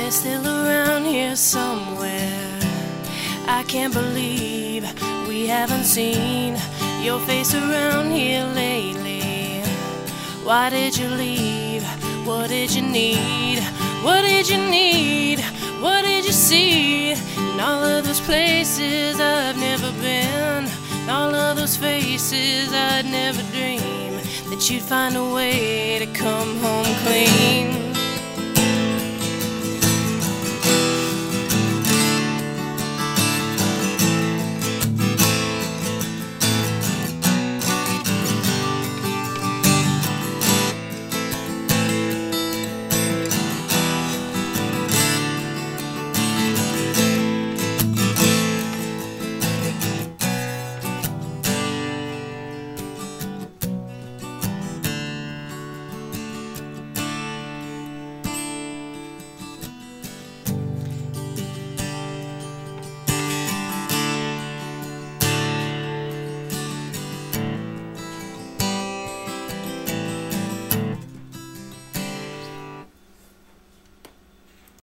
you're still around here somewhere. I can't believe we haven't seen your face around here lately. Why did you leave? What did you need? What did you need? What did you see? In all of those places I've never been, all of those faces I'd never dream that you'd find a way to come home clean.